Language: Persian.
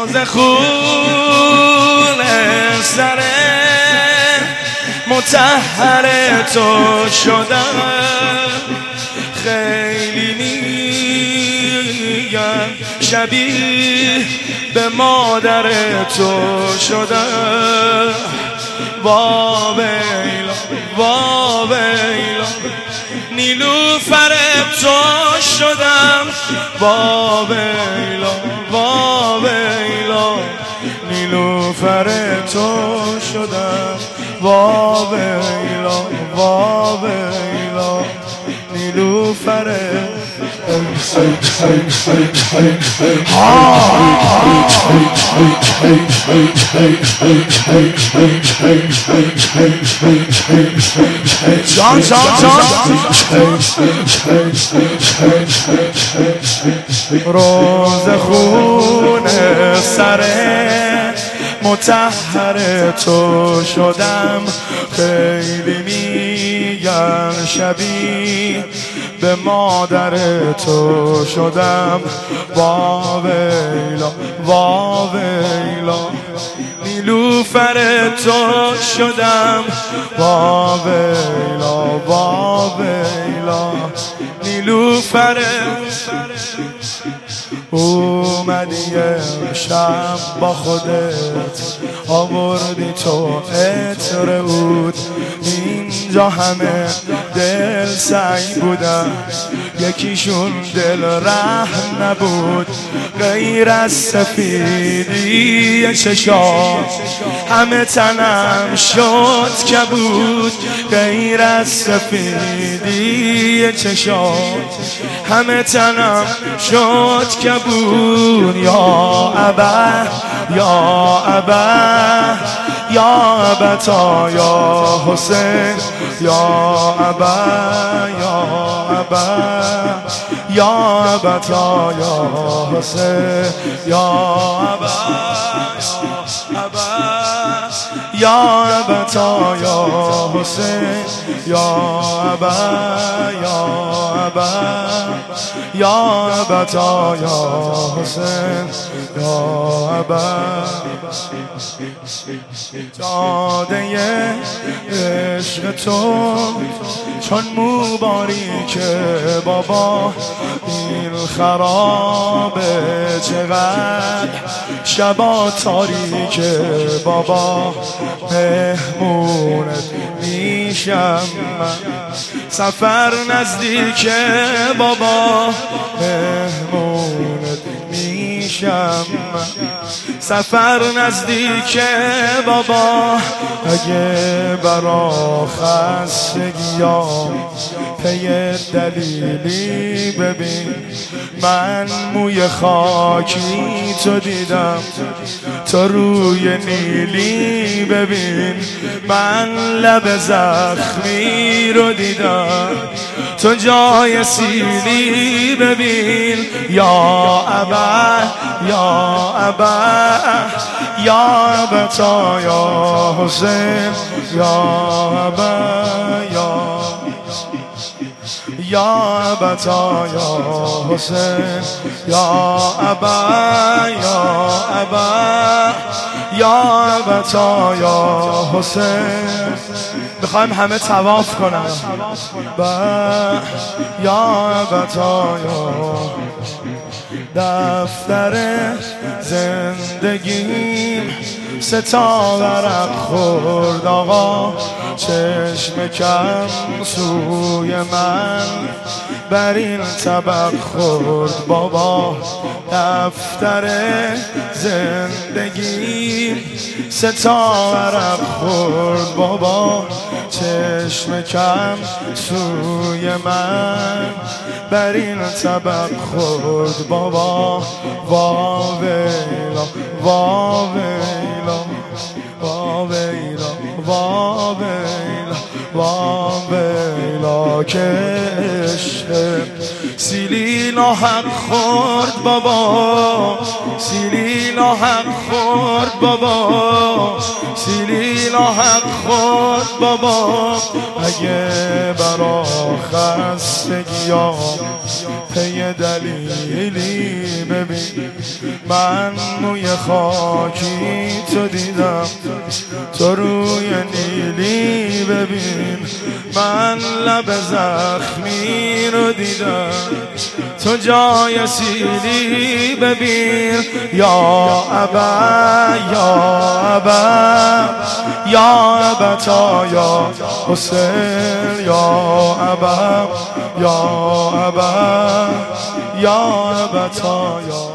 روز خون سر مطهر تو شدم، خیلی میگن شبیه به مادر تو شدم. وا ویلا وا ویلا نیلوفر تو شدم، وا ویلا وا ویلا نیلوفر تو شدم، وا ویلا وا ویلا نیلوفر جان جان جان روز خون سر مطهر تو شدم، خیلی میگن شبیه به مادر تو شدم. وا ویلا وا ویلا نیلوفر تو شدم، وا ویلا وا ویلا نیلوفر. اومدی امشب با خودت آوردی تو عطر عود، اینجا همه دل سعی بودن یکیشون دل رحم نبود، غیر از سفیدی چشام همه تنم شد کبود، غیر از سفیدی چشام همه تنم شد کبود. یا ابا یا ابا یا ابتا یا حسین، یا ابا یا ابا یا ابتا یا حسین، یا ابا یا ابتا یا حسین، یا ابا یا ابا یا ابتا یا حسین، یا ابا. جاده عشق تو چون موباریک بابا، این خرابه چقدر شبا تاریک بابا، مهمونت میشم من سفر نزدیک بابا، مهمونت میشم من سفر نزدیک بابا. اگه برا خستگیام پی دلیلی ببین، من موی خاکی تو دیدم تو روی نیلی ببین، من لب زخمی رو دیدم تو جای سیلی ببین. یا ابا یا ابا یا ابتا یا حسین، یا ابا یا ابتا یا حسین، یا ابا یا ابا یا ابتا یا حسین. میخوایم همه طواف کنن یا ابتا یا. دفتر زندگیم ستا ورق خورد آقا، چشم کم سوی من بر این طبق خورد بابا. دفتر زندگیم ستا ورق خورد بابا، چشم کم سوی من بر این طبق خورد بابا. وا ویلا وا ویلا وا ویلا وا ویلا وا ویلا که عشق سیلی ناحق خورد بابا، سیلی ناحق خورد بابا، سیلی ناحق خورد بابا. اگه برا خستگیام پی دلیلی ببین من موی خاکی تو دیدم تو روی نیلی ببین من لب زخمی رو دیدم تو جای سیلی ببین یا ابا یا ابا یا ابتا یا حسین یا ابا یا ابا یا ابتا یا